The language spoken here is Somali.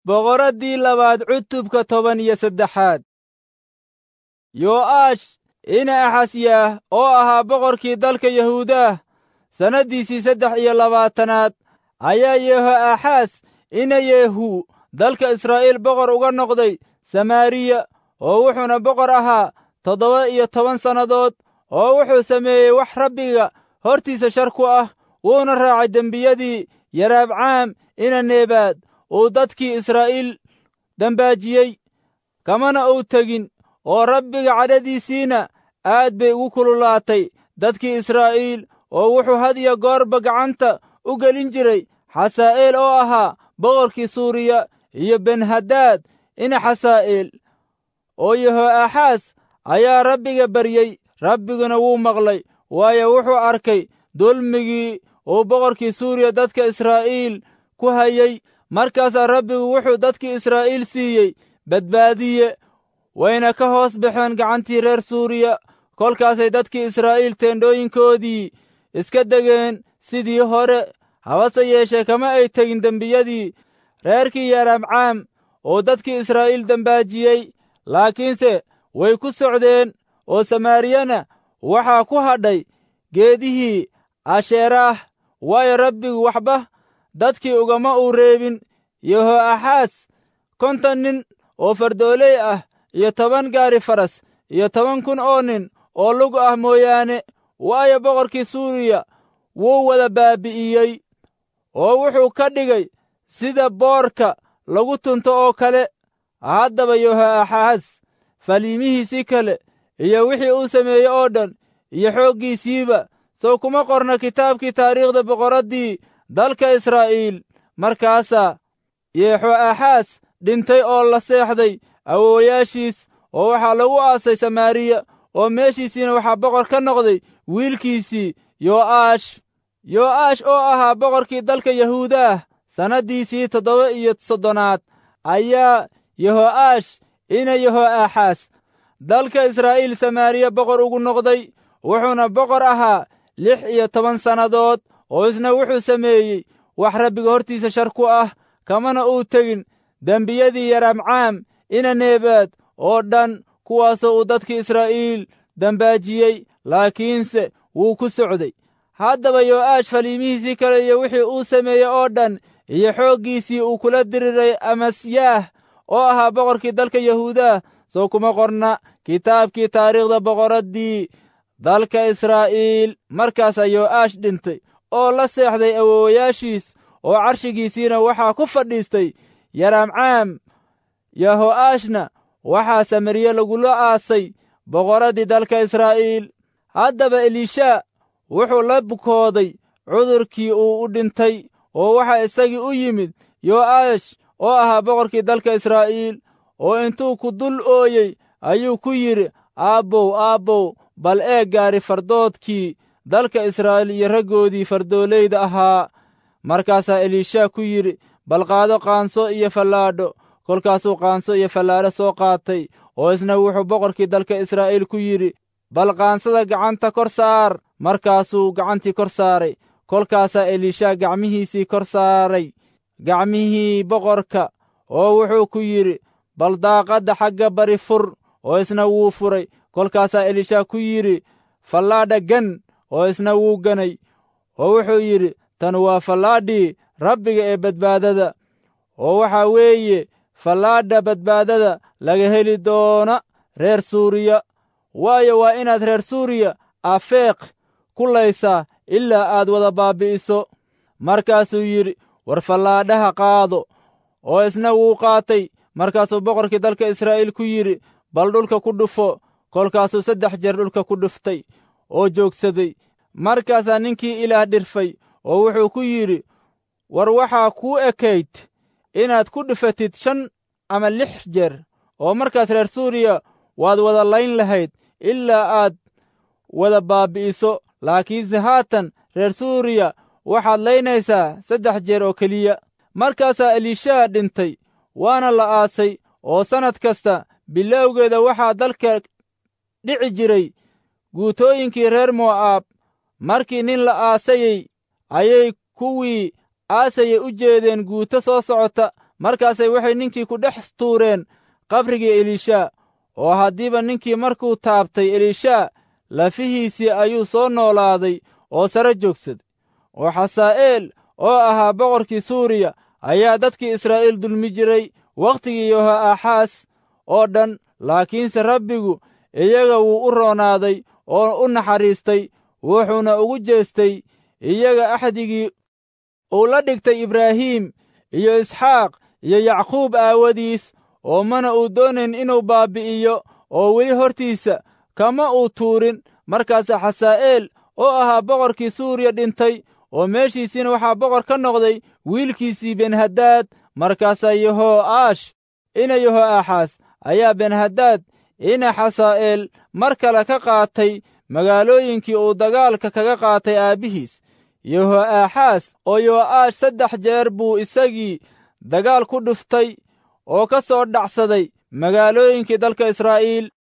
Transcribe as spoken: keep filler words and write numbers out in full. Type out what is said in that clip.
boqoraddii labaad cutubka toban iyo saddexaad. yo'aash ina axasyaah oo ahaa boqorkii dalka yahuudaah sannaddiisii saddex iyo labaatanaad ayaa yehoaxaas ina yehu dalka israa'iil boqor uga noqday samaariya, oo wuxuuna boqor ahaa toddoba iyo toban sannadood, oo wuxuu sameeyey wax rabbiga hortiisa shar ku ah, wuuna raacay dembiyadii yaraabcaam ina nebaad uu dadkii israa'iil dambaajiyey, kamana uu tegin, oo rabbiga cadhadiisiina aad bay ugu kululaatay dadkii israa'iil, oo wuxuu had iyo goorba gacanta u gelin jiray xasaa'eel oo ahaa boqorkii suuriya, iyo benhadaad ina xasaa'eel. oo yehoaxaas ayaa rabbiga baryey, rabbiguna wuu maqlay, waayo wuxuu arkay dulmigii uu boqorkii suuriya dadka israa'iil ku hayey. markaasaa rabbigu wuxuu dadkii israa'iil siiyey badbaadiye, wayna ka hoos baxeen gacantii reer suuriya. kolkaasay dadkii israa'iil teendhooyinkoodii iska degeen sidii hore, habase yeeshee kama ay tegin dembiyadii reerkii yaraabcaam oo dadkii israa'iil dambaajiyey, laakiinse way ku socdeen. oo samaariyana waxaa ku hadhay geedihii asheeraah, waayo rabbigu waxba dadkii ugama uu reebin. yehoaxaas konton nin oo fardooley ah iyo toban gaari faras iyo toban kun oo nin oo lug ah mooyaane, waayo boqorkii suuriya wuu wada baabi'iyey, oo wuxuu ka dhigay sida boorka lagu tunto oo kale. haddaba yehoaxaas faliimihiisii kale iyo wixii uu sameeyey oo dhan iyo xooggiisiiba sow kuma qorna kitaabkii taariikhda boqoraddii dalka israa'iil. markaasaa yehoaxaas dhintay oo la seexday awoowayaashiis, oo waxaa lagu aasay samaariya, oo meeshiisiina waxaa boqor ka noqday wiilkiisii yo'aash. yo'aash oo ahaa boqorkii dalka yahuudaah sannaddiisii toddoba iyo soddonaad ayaa yeho'aash ina yehoaxaas dalka israa'iil samaariya boqor ugu noqday, wuxuuna boqor ahaa lix iyo toban sannadood. oo isna wuxuu sameeyey wax rabbiga hortiisa shar ku ah, kamana uu tegin dembiyadii yaraabcaam ina nebaad oo dhan, kuwaasoo uu dadkii israa'iil dambaajiyey, laakiinse wuu ku socday. haddaba yo'aash faliimihiisii kale iyo wixii uu sameeyey oo dhan iyo xooggiisii uu kula diriray amasyaah oo ahaa boqorkii dalka yahuudaah soo kuma qorna kitaabkii taariikhda boqoraddii dalka israa'iil. markaasaa yo'aash dhintay oo la seexday awoowayaashiis, oo carshigiisiina waxaa ku fadhiistay yaraabcaam. yeho'aashna waxaa samariye lagula aasay boqoraddii dalka israa'iil. haddaba elishaa wuxuu la bukooday cudurkii uu u dhintay, oo waxaa isagii u yimid yo'aash oo ahaa boqorkii dalka israa'iil, oo intuu ku dul ooyey ayuu ku yidhi, aabbow aabbow, bal eeg gaari fardoodkii dalka israa'iil iyo raggoodii fardoolayda ahaa. markaasaa elishaa ku yidhi, bal qaado qaanso iyo fallaadho. kolkaasuu qaanso iyo fallaadho soo qaatay, oo isna wuxuu boqorkii dalka israa'iil ku yidhi, bal qaansada gacanta kor saar. markaasuu gacantii kor saaray. kolkaasaa elishaa gacmihiisii kor saaray gacmihii boqorka, oo wuxuu ku yidhi, bal daaqadda xagga bari fur. oo isna wuu furay. kolkaasaa elishaa ku yidhi, fallaadha gan. oo isna wuu ganay. oo wuxuu yidhi, tan waa fallaadhii rabbiga ee badbaadada, oo waxaa weeye fallaadha badbaadada laga heli doona reer suuriya. waayo waa inaad reer suuriya afeeq ku laysaa ilaa aad wada baabbi'iso. markaasuu yidhi, war fallaadhaha qaado. oo isna wuu qaatay. markaasuu boqorkii dalka israa'iil ku yidhi, bal dhulka ku dhufo. kolkaasuu saddex jeer dhulka ku dhuftay oo joogsaday. markaasaa ninkii ilaah dhirfay, oo wuxuu ku yidhi, war waxaa kuu ekayd inaad ku dhufatid shan ama lix jeer, oo markaas reer suuriya waad wada layn lahayd ilaa aad wada baabbi'iso. laakiinse haatan reer suuriya waxaad laynaysaa saddex jeer oo keliya. markaasaa elishaa dhintay, waana la aasay. oo sannad kasta bilowgeeda waxaa dalka dhici jiray guutooyinkii reer mo'aab. markii nin la aasayey ayay kuwii aasayey u jeedeen guuto soo socota, markaasay waxay ninkii ku dhex tuureen qabrigii elishaa. oo haddiiba ninkii markuu taabtay elishaa, lafihiisii ayuu soo noolaaday oo sare joogsaday. oo xasaa'eel oo ahaa boqorkii suuriya ayaa dadkii israa'iil dulmi jiray wakhtigii yeho'aaxaas oo dhan, laakiinse rabbigu iyaga wuu u roonaaday oo u naxariistay, wuxuuna ugu jeestay iyaga axdigii uu la dhigtay ibraahim iyo isxaaq iyo yacquub aawadiis, oo mana uu doonayn inuu baabbi'iyo, oo weli hortiisa kama uu tuurin. markaasaa xasaa'eel oo ahaa boqorkii suuriya dhintay, oo meeshiisiina waxaa boqor ka noqday wiilkiisii benhadaad. markaasaa yeho'aash ina yeho'aaxaas ayaa benhadaad ina xasaa'eel mar kale ka qaatay magaalooyinkii uu dagaalka kaga qaatay aabbihiis. yeho'aaxaas oo yo'aash saddex jeer buu isagii dagaal ku dhuftay oo ka soo dhacsaday magaalooyinkii dalka Israa'iil.